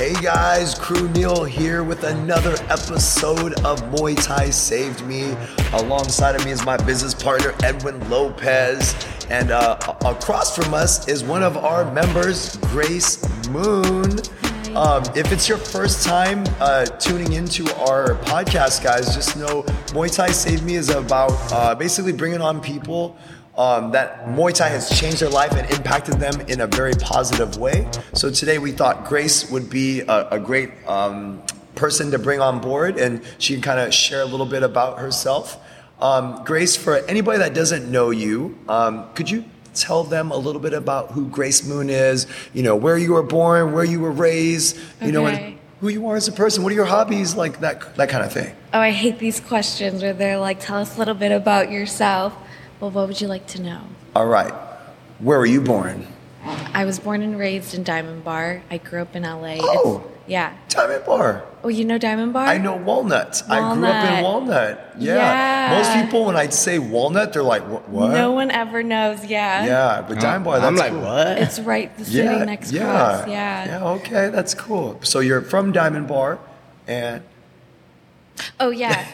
Hey guys, Crew Neil here with another episode of Muay Thai Saved Me. Alongside of me is my business partner, Edwin Lopez. And across from us is one of our members, Grace Moon. If it's your first time tuning into our podcast, guys, just know Muay Thai Saved Me is about basically bringing on people that Muay Thai has changed their life and impacted them in a very positive way. So today we thought Grace would be a great person to bring on board, and she can kind of share a little bit about herself. Grace, for anybody that doesn't know you, could you tell them a little bit about who Grace Moon is, you know, where you were born, where you were raised, you know, and who you are as a person, what are your hobbies, like that kind of thing? Oh, I hate these questions where they're like, tell us a little bit about yourself. Well, what would you like to know? All right. Where were you born? I was born and raised in Diamond Bar. I grew up in LA. Oh, yeah. Diamond Bar. Oh, you know Diamond Bar? I know Walnut. I grew up in Walnut. Yeah. Most people, when I say Walnut, they're like, what? No one ever knows, yeah. Yeah, but Diamond Bar, that's I'm like, cool. what? It's right the city next to us, yeah. Yeah, okay, that's cool. So you're from Diamond Bar, and... Oh, yeah.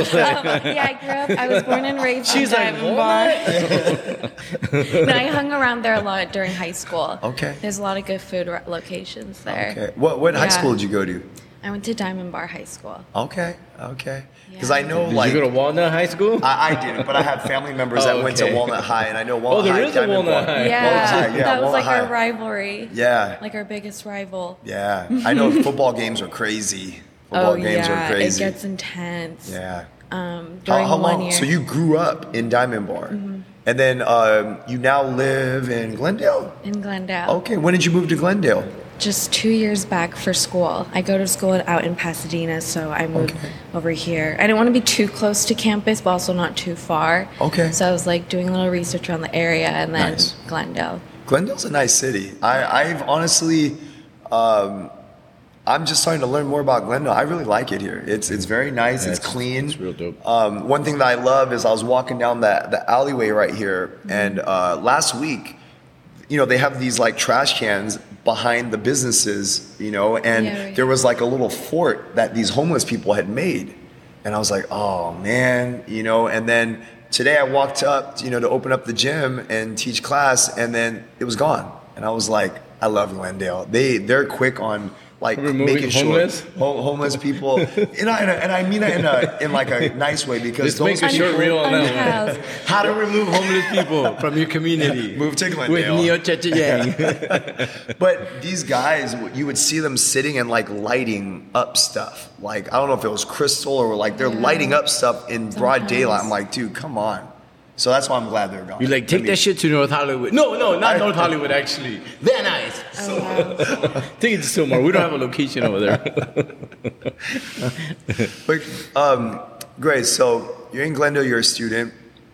I was born and raised in Diamond Bar. No, I hung around there a lot during high school. Okay. There's a lot of good food locations there. Okay. What high school did you go to? I went to Diamond Bar High School. Okay. Because I know, Did you go to Walnut High School? I didn't, but I have family members that went to Walnut High, and I know Walnut High. There is a Walnut High. Yeah, that was Walnut like High. our rivalry. Yeah. Like our biggest rival. Yeah. I know football games are crazy. Football games are crazy. It gets intense. Yeah. During how long? 1 year. So you grew up in Diamond Bar, and then you now live in Glendale? In Glendale. Okay. When did you move to Glendale? Just 2 years back for school. I go to school out in Pasadena, so I moved over here. I didn't want to be too close to campus, but also not too far. Okay. So I was like doing a little research on the area, and then Nice. Glendale. Glendale's a nice city. I've honestly, I'm just starting to learn more about Glendale. I really like it here. It's very nice. It's clean. It's real dope. One thing that I love is I was walking down the alleyway right here, and last week, you know, they have these like trash cans behind the businesses, you know, and there was like a little fort that these homeless people had made. And I was like, oh man, you know, and then today I walked up, you know, to open up the gym and teach class, and then it was gone. And I was like, I love Glendale. They're quick on like making homeless? sure homeless people, and I mean it in like a nice way, because Let's make a short reel on that one. how to remove Homeless people from your community. Move to With Glendale. Neo Chacha Yang. But these guys, you would see them sitting and like lighting up stuff. Like, I don't know if it was crystal or like they're lighting up stuff in broad daylight. I'm like, dude, come on. So that's why I'm glad they're gone. You like, take that shit to North Hollywood. No, not North Hollywood, actually. They're nice. Take it to Silmar. We don't have a location over there. But, Grace, so you're in Glendale, you're a student.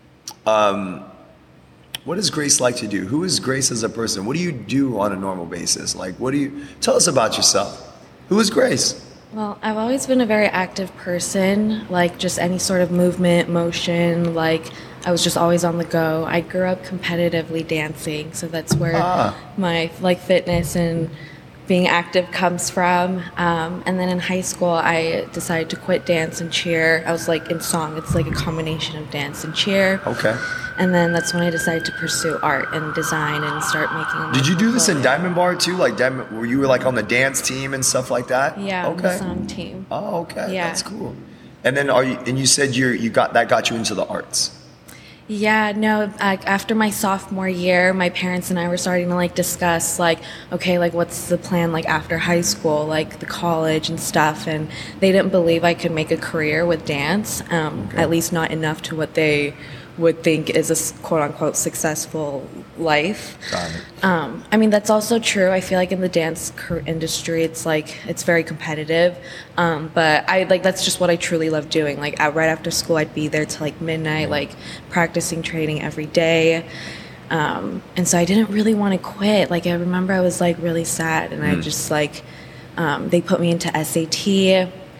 What does Grace like to do? Who is Grace as a person? What do you do on a normal basis? Like, tell us about yourself. Who is Grace? Well, I've always been a very active person, like just any sort of movement, motion, like I was just always on the go. I grew up competitively dancing, so that's where my like fitness and being active comes from. And then in high school, I decided to quit dance and cheer. I was like in song. It's like a combination of dance and cheer. Okay. And then that's when I decided to pursue art and design and start making. Did you do this in Diamond Bar too? Like, were you like on the dance team and stuff like that? Yeah, okay. the song team. Oh, okay. Yeah. That's cool. And then you said you got you into the arts. Yeah, no, after my sophomore year, my parents and I were starting to like discuss like, okay, like what's the plan like after high school, like the college and stuff, and they didn't believe I could make a career with dance, at least not enough to what they would think is a quote-unquote successful life. I mean, that's also true. I feel like in the dance industry, it's very competitive, but that's just what I truly love doing. Like right after school, I'd be there till like midnight, like practicing, training every day. And so I didn't really want to quit. Like I remember I was like really sad, and I just like they put me into SAT.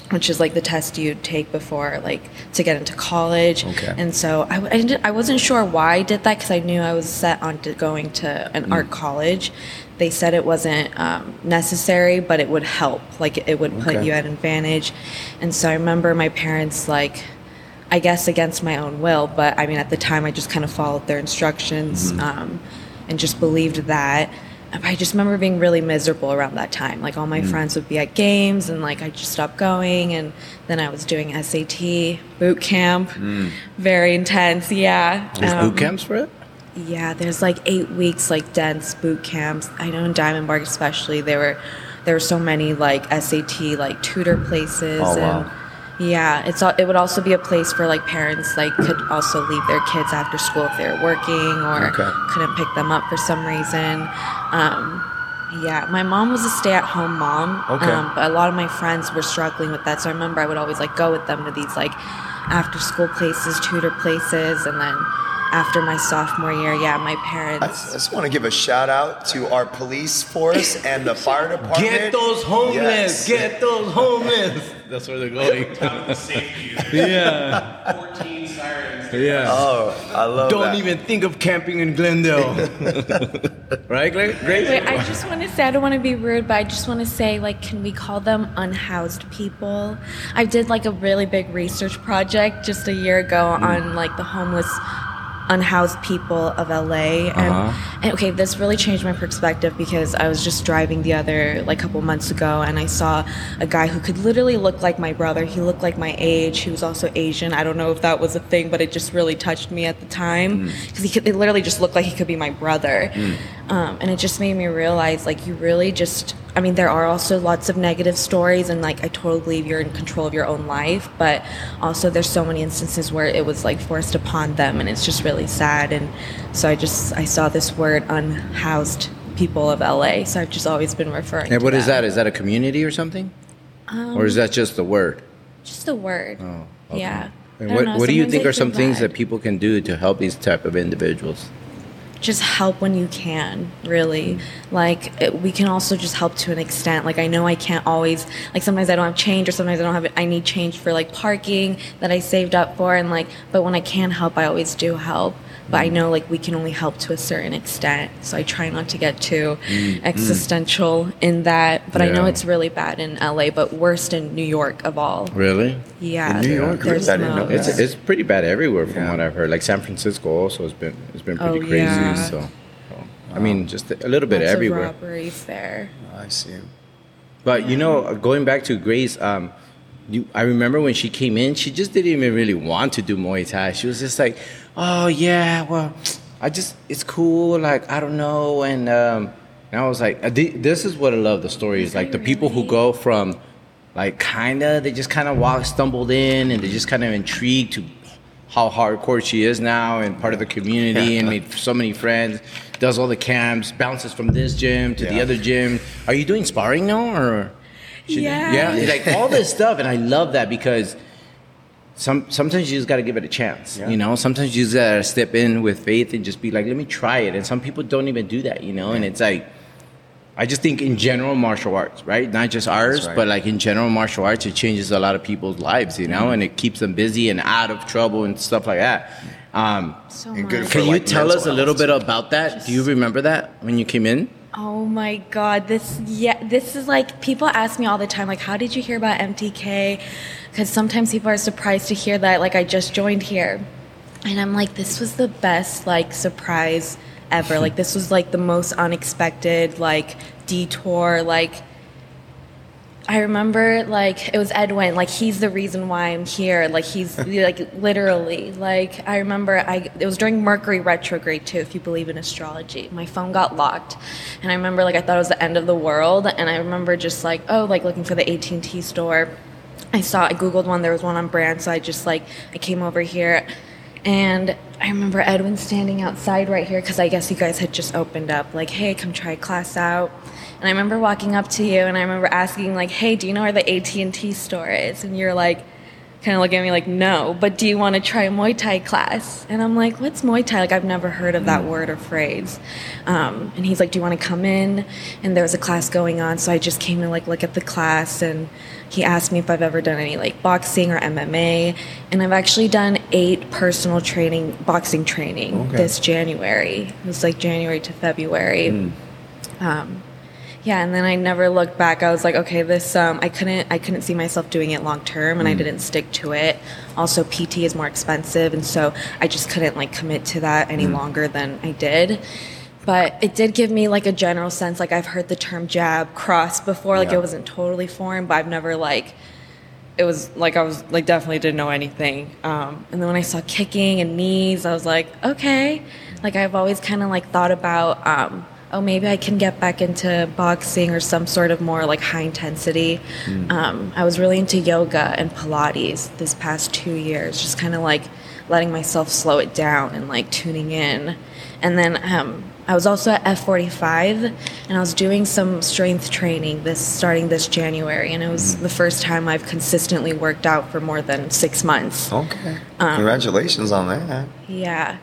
which is like the test you take before like to get into college. Okay. And so I wasn't sure why I did that because I knew I was set on going to an art college. They said it wasn't necessary, but it would help. Like it would put you at an advantage. And so I remember my parents, like, I guess against my own will, but I mean at the time I just kind of followed their instructions and just believed that. I just remember being really miserable around that time. Like all my friends would be at games and like I just stopped going, and then I was doing SAT boot camp. Very intense. Yeah. There's boot camps for it? Yeah, there's like 8 weeks like dense boot camps. I know in Diamond Bar especially there were so many like SAT like tutor places. Oh, and wow. yeah, it would also be a place for like parents like could also leave their kids after school if they were working or couldn't pick them up for some reason. Yeah, my mom was a stay-at-home mom, but a lot of my friends were struggling with that. So I remember I would always like go with them to these like after-school places, tutor places, and then after my sophomore year, my parents. I just want to give a shout out to our police force and the fire department. Get those homeless! Yes. Get those homeless! That's where they're going. Yeah. 14 sirens. Yeah. Oh, I love Don't that. even think of camping in Glendale. Right, Grace? Wait, I just want to say, I don't want to be rude, but I just want to say, like, can we call them unhoused people? I did, like, a really big research project just a year ago on, like, the homeless unhoused people of LA. And okay, this really changed my perspective because I was just driving the other like couple months ago and I saw a guy who could literally look like my brother. He looked like my age. He was also Asian. I don't know if that was a thing, but it just really touched me at the time because it literally just looked like he could be my brother. And it just made me realize like you really just, I mean, there are also lots of negative stories and like I totally believe you're in control of your own life, but also there's so many instances where it was like forced upon them and it's just really sad. And so I saw this word unhoused people of LA, so I've just always been referring And to what is that? Is that a community or something? Or is that just the word? Just a word. Oh, okay. Yeah. And I don't know, what do you sometimes think I are some feel things bad. that people can do to help these type of individuals? Just help when you can, really. We can also just help to an extent. Like, I know I can't always, like, sometimes I don't have change or sometimes I need change for, like, parking that I saved up for. And, like, but when I can help, I always do help. But I know, like, we can only help to a certain extent. So I try not to get too existential in that. But I know Yeah. it's really bad in LA, but worst in New York of all. Really? Yeah. In New York, there's I didn't know no- that. It's pretty bad everywhere from Yeah. what I've heard. Like San Francisco also has been pretty Oh, crazy. yeah. So I mean, just a little bit Lots everywhere. of robberies there. I see. But you know, going back to Grace, I remember when she came in, she just didn't even really want to do Muay Thai. She was just like, "Oh yeah, well, it's cool. Like I don't know." And I was like, "This is what I love. The story is like the people who go from, like they just kind of stumbled in, and they just kind of intrigued to how hardcore she is now and part of the community and made so many friends. Does all the camps, bounces from this gym to the other gym. Are you doing sparring now or? Yeah. Like all this stuff, and I love that because sometimes you just got to give it a chance. Yeah. You know, sometimes you just got to step in with faith and just be like, let me try it. And some people don't even do that, you know. And it's like, I just think in general martial arts, right? Not just ours, right. but like in general martial arts, it changes a lot of people's lives, you know, and it keeps them busy and out of trouble and stuff like that. So And good much. for, Can you like, tell us a mental little health, bit too. about that? Do you remember that when you came in? Oh my God, this is like, people ask me all the time, like, how did you hear about MTK? Because sometimes people are surprised to hear that, like, I just joined here. And I'm like, this was the best, like, surprise ever. Like, this was, like, the most unexpected, like, detour, like, I remember, like, it was Edwin, like, he's the reason why I'm here, like, he's, like, literally, like, I remember, it was during Mercury retrograde, too, if you believe in astrology. My phone got locked, and I remember, like, I thought it was the end of the world, and I remember just, like, looking for the AT&T store. I Googled one, there was one on brand, so I came over here, and I remember Edwin standing outside right here, because I guess you guys had just opened up, like, hey, come try class out. And I remember walking up to you, and I remember asking, like, hey, do you know where the AT&T store is? And you're like, kind of look at me like, no, but do you want to try a Muay Thai class? And I'm like, what's Muay Thai? Like, I've never heard of that word or phrase. And he's like, do you want to come in? And there was a class going on, so I just came to like look at the class, and he asked me if I've ever done any like boxing or MMA. And I've actually done 8 personal boxing training this January. It was like January to February. Yeah, and then I never looked back. I was like, okay, this I couldn't see myself doing it long term, and I didn't stick to it. Also, PT is more expensive, and so I just couldn't like commit to that any longer than I did. But it did give me like a general sense. Like, I've heard the term jab, cross before. Like, it wasn't totally foreign, but I've never like. It was like I was like definitely didn't know anything. And then when I saw kicking and knees, I was like, okay. Like, I've always kind of like thought about. Oh, maybe I can get back into boxing or some sort of more like high intensity. I was really into yoga and Pilates this past 2 years, just kind of like letting myself slow it down and like tuning in. And then I was also at F45, and I was doing some strength training starting this January, and it was the first time I've consistently worked out for more than 6 months. Okay. Congratulations on that. Yeah.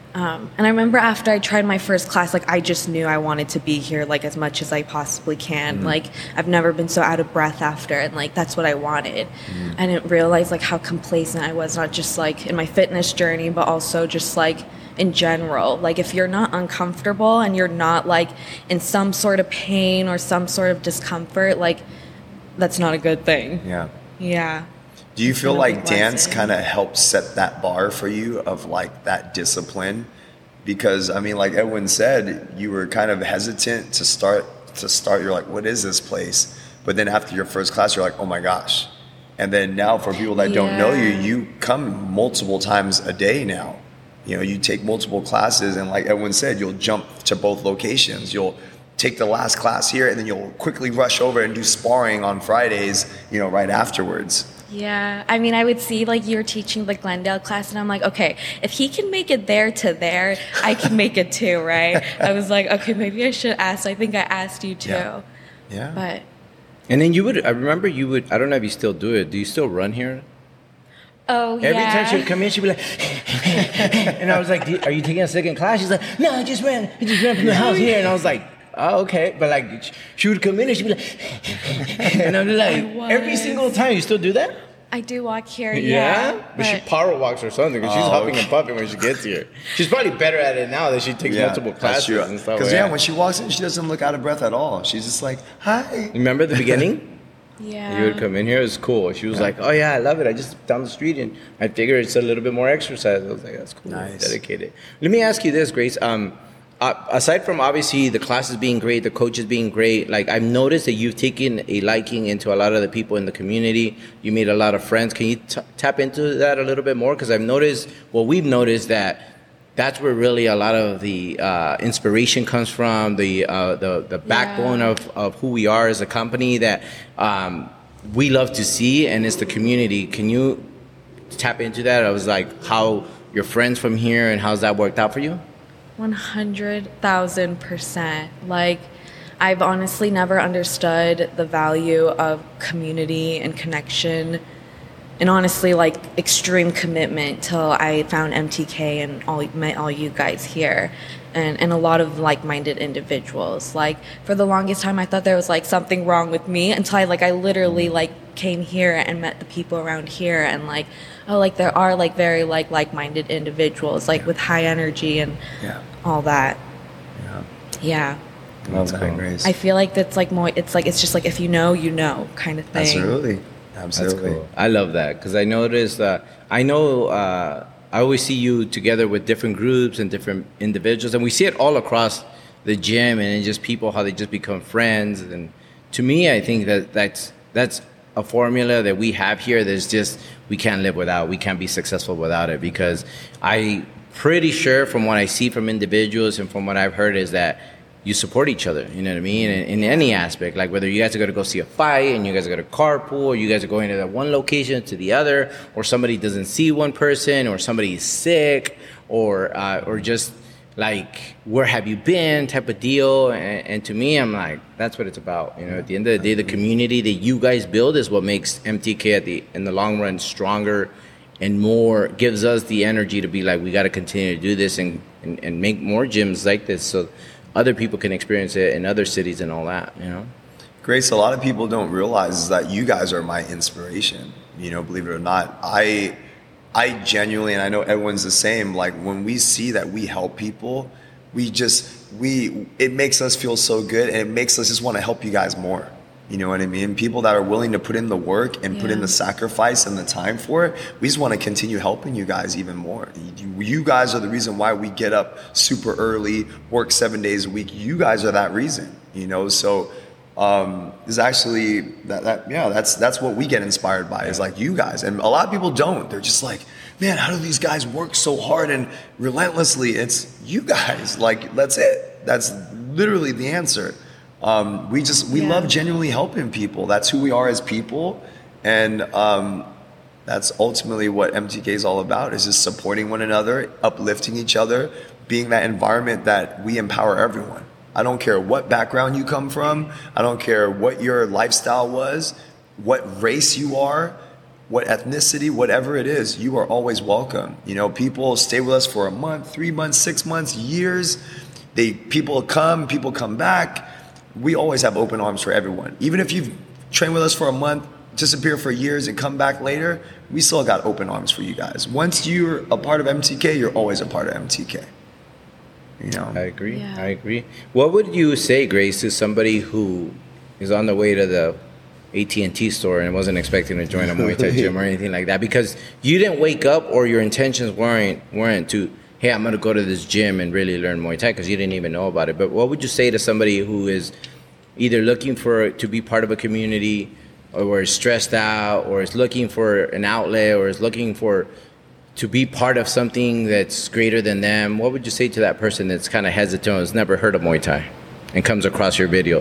And I remember after I tried my first class, like, I just knew I wanted to be here, like, as much as I possibly can. Like, I've never been so out of breath after, and, like, that's what I wanted. I didn't realize, like, how complacent I was, not just, like, in my fitness journey, but also just, like, in general. Like, if you're not uncomfortable and you're not, like, in some sort of pain or some sort of discomfort, like, that's not a good thing. Yeah. Do you feel like dance kind of helped set that bar for you of like that discipline? Because I mean, like Edwin said, you were kind of hesitant to start. You're like, what is this place? But then after your first class, you're like, oh my gosh. And then now for people that don't know you, you come multiple times a day now. You know, you take multiple classes, and like Edwin said, you'll jump to both locations. You'll take the last class here, and then you'll quickly rush over and do sparring on Fridays, you know, right afterwards. Yeah, I mean, I would see, like, you were teaching the Glendale class, and I'm like, okay, if he can make it there to there, I can make it too, right? I was like, okay, maybe I should ask. I think I asked you too. Yeah. But. And then I remember you would, I don't know if you still do it. Do you still run here? Oh, yeah. Every time she would come in, she'd be like, and I was like, are you taking a second class? She's like, no, I just ran from the house here. And I was like, oh, okay. But like, she would come in and she'd be like, and I'm just like, every single time. You still do that? I do walk here, yeah. But she power walks or something, because she's huffing and puffing when she gets here. She's probably better at it now that she takes multiple classes and stuff. Because when she walks in, she doesn't look out of breath at all. She's just like, hi. Remember the beginning? Yeah. You would come in here, it was cool. She was like, oh yeah, I love it. I just down the street, and I figured it's a little bit more exercise. I was like, that's cool. Nice. Dedicated. Let me ask you this, Grace. Aside from obviously the classes being great, the coaches being great, like I've noticed that you've taken a liking into a lot of the people in the community. You made a lot of friends. Can you tap into that a little bit more? Because we've noticed that that's where really a lot of the inspiration comes from, the backbone of who we are as a company that we love to see, and it's the community. Can you tap into that? I was like, how your friends from here, and how's that worked out for you? 100,000%. Like, I've honestly never understood the value of community and connection, and honestly, like, extreme commitment till I found MTK and met all you guys here, and a lot of like-minded individuals. Like, for the longest time, I thought there was like something wrong with me until I literally like came here and met the people around here, and like, oh, like there are like very like-minded individuals, like with high energy and all that. Yeah. That's cool. Grace. I feel like that's like more. It's just like if you know kind of thing. Absolutely. That's cool. I love that, because I noticed I always see you together with different groups and different individuals, and we see it all across the gym, and just people, how they just become friends. And to me, I think that's a formula that we have here. There's just, we can't live without. We can't be successful without it, because I pretty sure from what I see from individuals and from what I've heard is that you support each other, you know what I mean? In any aspect, like whether you guys are going to go see a fight and you guys are going to carpool, or you guys are going to that one location to the other, or somebody doesn't see one person, or somebody is sick, or just like, where have you been type of deal. And to me, I'm like, that's what it's about. At the end of the day, the community that you guys build is what makes MTK in the long run stronger and more, gives us the energy to be like, we got to continue to do this and make more gyms like this so other people can experience it in other cities and all that, Grace, a lot of people don't realize is that you guys are my inspiration. Believe it or not, I genuinely, and I know everyone's the same, like when we see that we help people, it makes us feel so good, and it makes us just want to help you guys more. You know what I mean? People that are willing to put in the work and put in the sacrifice and the time for it, we just want to continue helping you guys even more. You guys are the reason why we get up super early, work 7 days a week. You guys are that reason, so is actually that's what we get inspired by, is like you guys. And a lot of people don't. They're just like, man, how do these guys work so hard and relentlessly? It's you guys. Like, that's it. That's literally the answer. We love genuinely helping people. That's who we are as people. And that's ultimately what MTK is all about, is just supporting one another, uplifting each other, being that environment that we empower everyone. I don't care what background you come from. I don't care what your lifestyle was, what race you are, what ethnicity, whatever it is, you are always welcome. People stay with us for a month, 3 months, 6 months, years. People come back. We always have open arms for everyone. Even if you've trained with us for a month, disappear for years, and come back later, we still got open arms for you guys. Once you're a part of MTK, you're always a part of MTK. I agree. Yeah. I agree. What would you say, Grace, to somebody who is on the way to the AT&T store and wasn't expecting to join a Muay Thai gym or anything like that? Because you didn't wake up, or your intentions weren't to, hey, I'm going to go to this gym and really learn Muay Thai, because you didn't even know about it. But what would you say to somebody who is either looking to be part of a community, or is stressed out, or is looking for an outlet, or is looking to be part of something that's greater than them? What would you say to that person that's kind of hesitant, has never heard of Muay Thai, and comes across your video?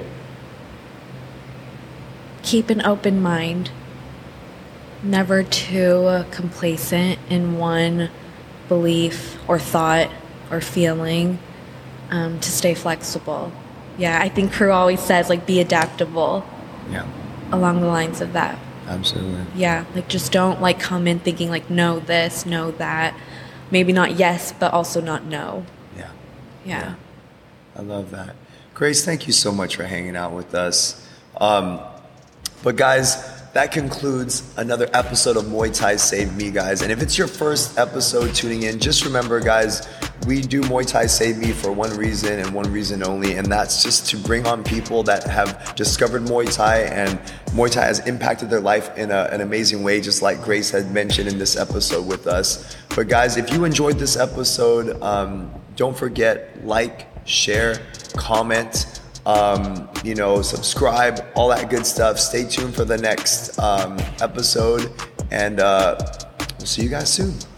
Keep an open mind. Never too complacent in one belief or thought or feeling. To stay flexible. Yeah, I think Crew always says, like, be adaptable. Yeah. Along the lines of that. Absolutely. Yeah, like, just don't, like, come in thinking, like, no this, no that. Maybe not yes, but also not no. Yeah. I love that. Grace, thank you so much for hanging out with us. But guys, that concludes another episode of Muay Thai Saved Me, guys. And if it's your first episode tuning in, just remember, guys, we do Muay Thai Save Me for one reason and one reason only, and that's just to bring on people that have discovered Muay Thai, and Muay Thai has impacted their life in an amazing way, just like Grace had mentioned in this episode with us. But guys, if you enjoyed this episode, don't forget, like, share, comment, subscribe, all that good stuff. Stay tuned for the next episode, and we'll see you guys soon.